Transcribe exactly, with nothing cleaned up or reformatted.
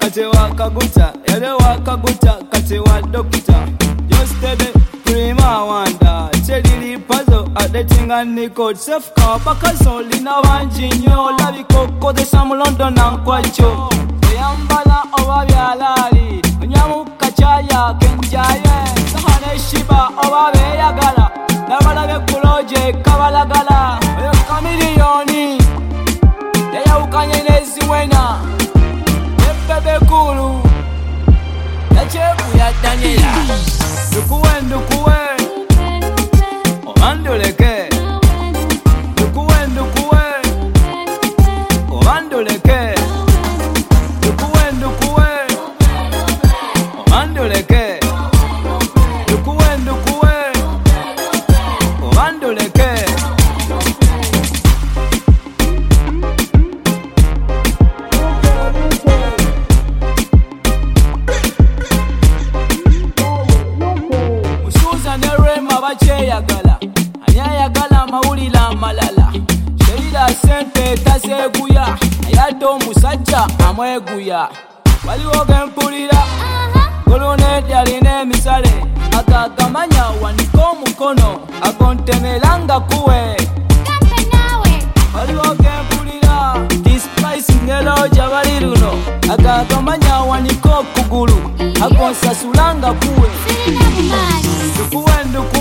kate wakaguta, yale wakaguta kate wa dokita. Yesterday, prima wanda, chedili puzzle, adetinga niko sefka bakazo lina wanjinyo, labi koko de Sam London ankwacho. Yambala oba byalali, nyamu kachaya kenjaye, sahane shiba oba beyagala, nabala bekuloje kabalagala, oyo kamiliyoni, eya ukanye neziwena, ebebe kulu, yacheku ya Daniela. Ndukuwe ndukuwe, omanduleke. Ndukuwe ndukuwe, omanduleke. Ndukuwe ndukuwe, omanduleke. Ndukuwe ndukuwe, omanduleke. Yagala, anyayagala mawulira malala. Sheila sente taseguya, ayato musajja amweguya. Waliwo gempulira, koloneli alina emisale, agagamanya waniko omukono, agontemelanga kuwe. Waliwo gempulira, disprice ngeloja bali luno, agagamanya waniko okugulu, agonsasulanga kuwe. Ndukuwe ndukuwe